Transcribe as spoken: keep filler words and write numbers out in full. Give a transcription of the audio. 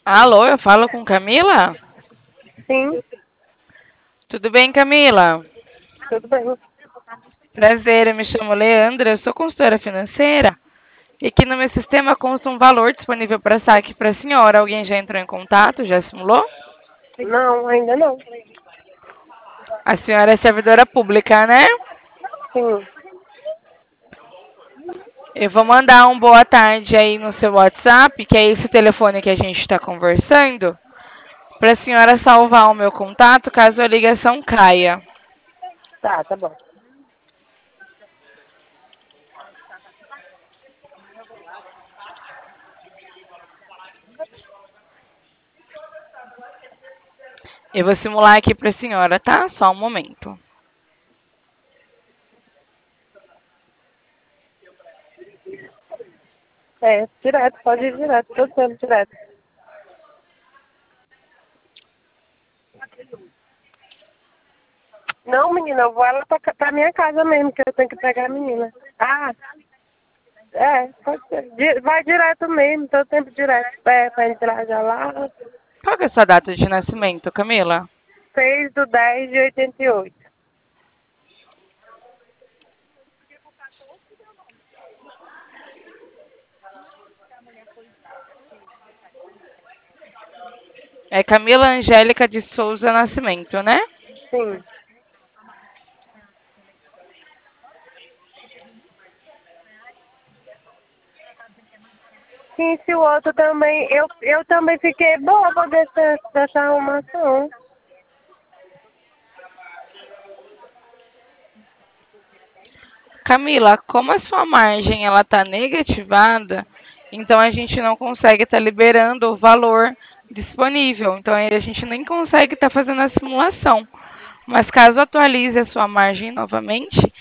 Alô, eu falo com Camila? Sim, Tudo bem, Camila? tudo bem. Prazer, eu me chamo Leandra, eu sou consultora financeira e aqui no meu sistema consta um valor disponível para saque para a senhora. Alguém já entrou em contato? Já simulou? Não, ainda não. A senhora é servidora pública, né? Sim, Eu vou mandar um boa tarde aí no seu WhatsApp, que é esse telefone que a gente está conversando, para a senhora salvar o meu contato caso a ligação caia. tá, tá bom. Eu vou simular aqui para a senhora, tá? Só um momento. É, direto, pode ir direto, tô sendo direto. Não, menina, eu vou ela pra, ca- pra minha casa mesmo, que eu tenho que pegar a menina. Ah, é, pode ser. Di- Vai direto mesmo, tô sempre direto. É, pra entrar já lá. Qual que é a sua data de nascimento, Camila? Seis do dez de oitenta e oito. É Camila Angélica de Souza Nascimento, né? Sim. Sim, se o outro também, eu, eu também fiquei boba dessa, dessa arrumação. Camila, como a sua margem ela está negativada, então a gente não consegue estar liberando o valor disponível. Então aí a gente nem consegue estar fazendo a simulação. Mas caso atualize a sua margem novamente,